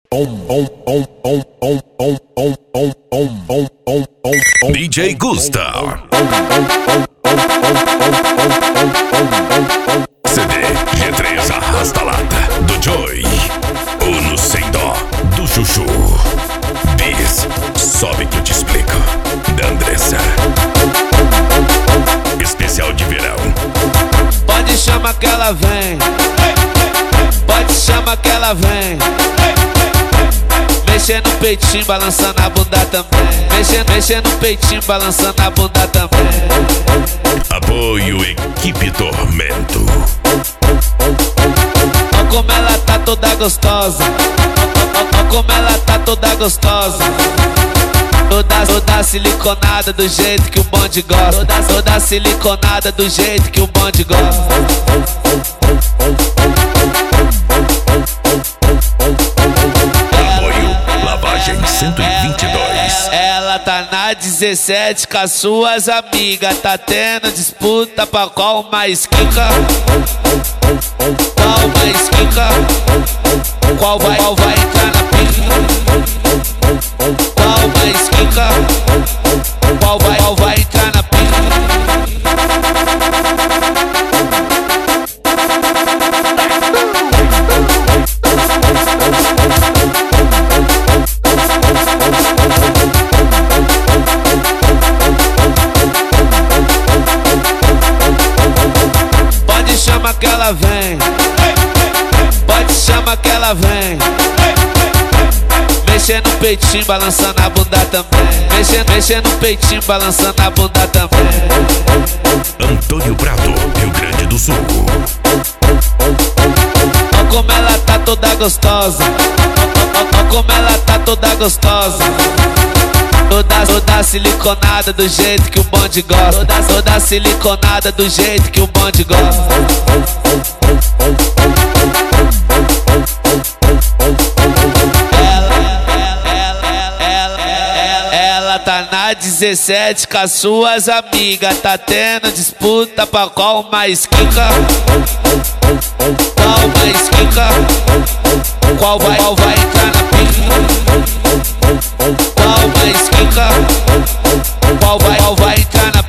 DJ Gusta. CD G3 Arrasta-Lata do Joy. Uno Sem Dó do Chuchu. Bis Sobe que eu te explico da Andressa. Especial de verão. Pode chamar que ela vem. Pode chamar que ela vem. Mexendo no peitinho, balançando a bunda também. Mexendo no peitinho, balançando a bunda também. Apoio Equipe Tormento. Ó como ela tá toda gostosa. Ó como ela tá toda gostosa. Toda siliconada do jeito que o bonde gosta. Toda siliconada do jeito que o bonde gosta. Apoio Lavagem 122. Ela tá na 17 com as suas amigas. Tá tendo disputa pra qual mais quica. Qual mais quica. Qual vai entrar na pica. Qual mais quica. Qual vai entrar na pica. Pode chamar que ela vem. Pode chamar que ela vem. Mexendo no peitinho, balançando a bunda também. Mexendo no peitinho, balançando a bunda também. Antônio Prado, Rio Grande do Sul. Ó como ela tá toda gostosa. Ó como ela tá toda gostosa. Toda siliconada do jeito que o bonde gosta. Toda siliconada do jeito que o bonde gosta. Ela tá na 17 com as suas amigas. Tá tendo disputa pra qual mais quica. Qual mais quica. Qual vai entrar na pica. Qual mais quica. Qual vai entrar na